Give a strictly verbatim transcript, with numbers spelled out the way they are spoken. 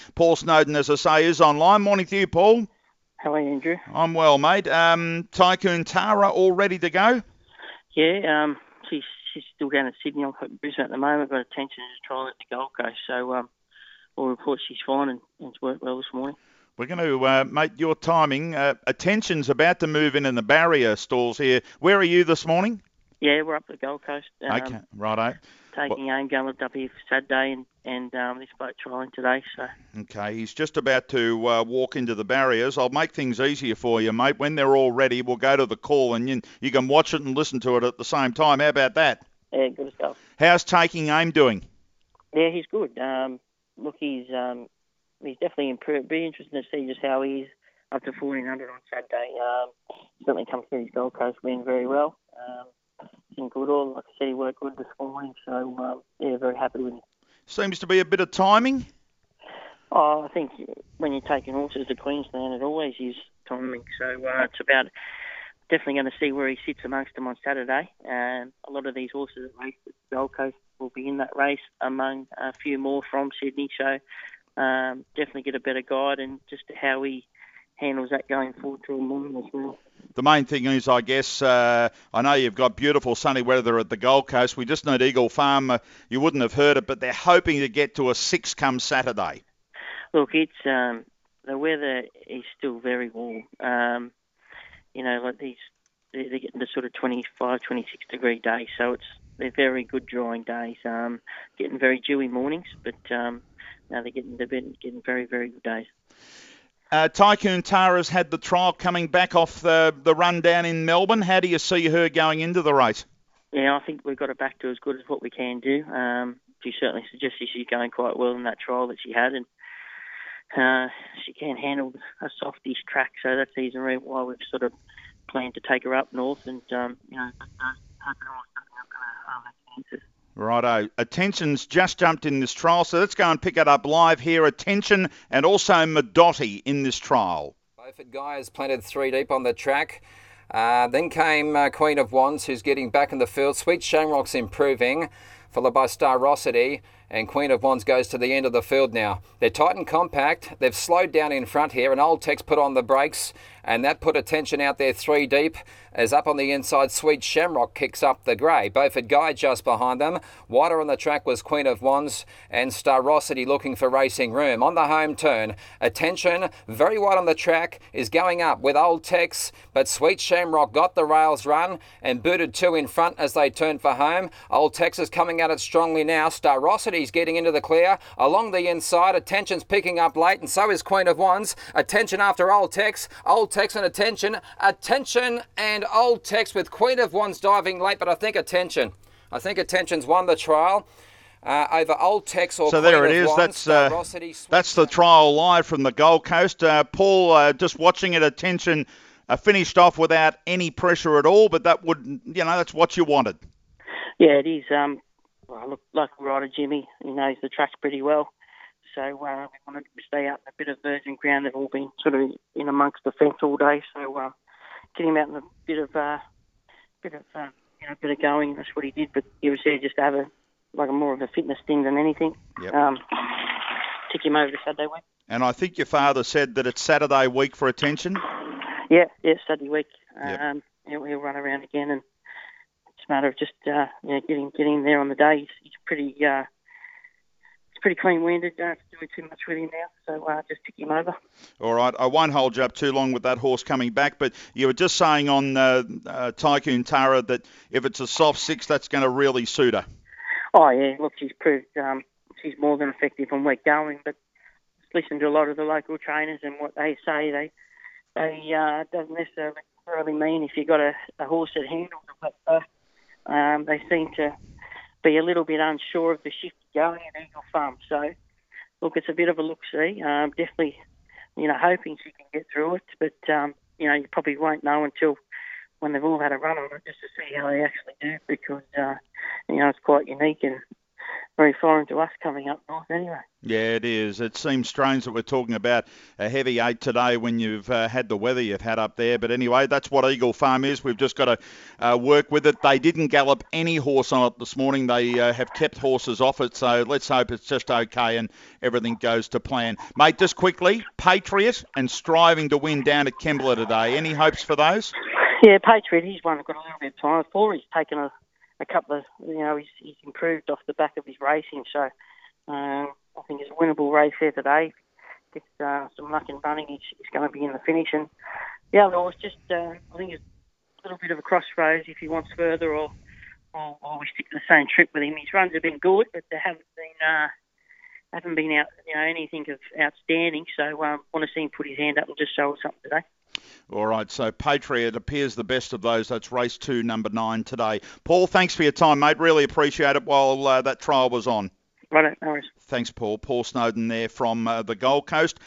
Paul Snowden, as I say, is online. Morning to you, Paul. How are you, Andrew? I'm well, mate. Um, Tycoon Tara all ready to go? Yeah, um, she's she's still down at Sydney. I'm at Brisbane at the moment. Got attention to trial at the Gold Coast. So um, all reports she's fine and, and it's worked well this morning. We're going to, uh, mate, your timing. Uh, attention's about to move in in the barrier stalls here. Where are you this morning? Yeah, we're up at the Gold Coast. Um, okay, righto. Taking aim, going up here for Saturday and, and um, this boat trialling today. So Okay, he's just about to uh, walk into the barriers. I'll make things easier for you, mate. When they're all ready, we'll go to the call and you, you can watch it and listen to it at the same time. How about that? Yeah, good stuff. How's Taking Aim doing? Yeah, he's good. Um, look, he's um, he's definitely improved. Be interesting to see just how he is up to fourteen hundred on Saturday. Um, certainly come through his Gold Coast win very well. Um, in good all, like I said, he worked good this morning. So um, yeah, very happy with him. Seems to be a bit of timing. Oh, I think when you're taking horses to Queensland, it always is timing. So uh, it's about definitely going to see where he sits amongst them on Saturday. Um, a lot of these horses that race at the Gold Coast will be in that race among a few more from Sydney. So um, definitely get a better guide and just how he handles that going forward through the morning as well. The main thing is, I guess, uh, I know you've got beautiful sunny weather at the Gold Coast. We just need Eagle Farm. Uh, you wouldn't have heard it, but they're hoping to get to a six come Saturday. Look, it's um, the weather is still very warm. Um, you know, like these, they're getting to sort of twenty-five, twenty-six degree days, so it's they're very good drying days. Um, getting very dewy mornings, but um, now they're getting they're getting very very good days. Uh, Tycoon Tara's had the trial coming back off the the run down in Melbourne. How do you see her going into the race? Yeah, I think we've got her back to as good as what we can do. Um, she certainly suggested she's going quite well in that trial that she had, and uh, she can handle a softish track, so that's the reason why we've sort of planned to take her up north, and um, you know, hoping all going to Righto. Attention's just jumped in this trial, so let's go and pick it up live here. Attention and also Madotti in this trial. Beaufort Guy has planted three deep on the track. Uh, then came uh, Queen of Wands, who's getting back in the field. Sweet Shamrock's improving, followed by Starosity, and Queen of Wands goes to the end of the field now. They're tight and compact. They've slowed down in front here, and Old Tex put on the brakes, and that put Attention out there three deep. As up on the inside, Sweet Shamrock kicks up the grey. Beaufort Guy just behind them. Wider on the track was Queen of Wands and Starosity looking for racing room. On the home turn, Attention, very wide on the track, is going up with Old Tex, but Sweet Shamrock got the rails run and booted two in front as they turned for home. Old Tex is coming at it strongly now. Starosity's getting into the clear. Along the inside, Attention's picking up late, and so is Queen of Wands. Attention after Old Tex. Old Tex and Attention. Attention and Old Tex with Queen of Wands diving late, but I think Attention. I think Attention's won the trial uh, over Old Tex or so Queen there it of is. Wands. That's uh, that's the trial live from the Gold Coast. Uh, Paul, uh, just watching it, Attention uh, finished off without any pressure at all, but that would, you know, that's what you wanted. Yeah, it is. Um, well, look, local rider Jimmy, he knows the track pretty well. So uh, we wanted to stay out in a bit of virgin ground. They've all been sort of in amongst the fence all day. So uh, get him out in a bit of, uh, bit of, uh, you know, bit of going. That's what he did. But he was there just to have a like a more of a fitness thing than anything. Yep. Um, took him over to Saturday week. And I think your father said that it's Saturday week for Attention. Yeah, yeah, Saturday week. Yep. Um, he'll, he'll run around again, and it's a matter of just uh, you know, getting getting there on the day. He's, he's pretty. Uh, pretty clean-winded, don't have to do too much with him now, so uh, just pick him over. All right, I won't hold you up too long with that horse coming back, but you were just saying on uh, uh, Tycoon Tara that if it's a soft six, that's going to really suit her. Oh, yeah, look, she's proved um, she's more than effective when we're going, but listen to a lot of the local trainers and what they say. They they uh, doesn't necessarily mean if you've got a, a horse that handles it, but uh, um, they seem to be a little bit unsure of the shift going at Eagle Farm. So, look, it's a bit of a look-see. Um, definitely, you know, hoping she can get through it. But, um, you know, you probably won't know until when they've all had a run on it just to see how they actually do because, uh, you know, it's quite unique. And very foreign to us coming up north anyway. Yeah, it is. It seems strange that we're talking about a heavy eight today when you've uh, had the weather you've had up there. But anyway, that's what Eagle Farm is. We've just got to uh, work with it. They didn't gallop any horse on it this morning. They uh, have kept horses off it. So let's hope it's just okay and everything goes to plan. Mate, just quickly, Patriot and Striving to Win down at Kembla today. Any hopes for those? Yeah, Patriot, he's one I've got a little bit of time for. He's taken a, a couple of, you know, he's, he's improved off the back of his racing. So um, I think it's a winnable race there today. Gets uh, some luck in running, he's, he's going to be in the finish. And the other horse, just, uh, I think it's a little bit of a crossroads if he wants further or, or, or we stick to the same trip with him. His runs have been good, but they haven't been uh, haven't been out, you know, anything of outstanding. So I um, want to see him put his hand up and just show us something today. All right, so Patriot appears the best of those. That's race two, number nine today. Paul, thanks for your time, mate. Really appreciate it while uh, that trial was on. Right, no worries. Thanks, Paul. Paul Snowden there from uh, the Gold Coast.